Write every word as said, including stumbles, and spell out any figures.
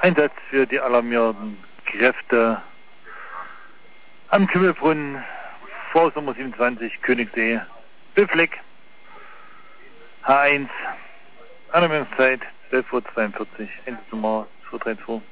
Einsatz für die alarmierten Kräfte am Kümmelbrunnen, Vorsommer siebenundzwanzig, Königssee, Büffleck, H eins, Alarmierungszeit zwölf Uhr zweiundvierzig, Einsatznummer zwei drei zwei.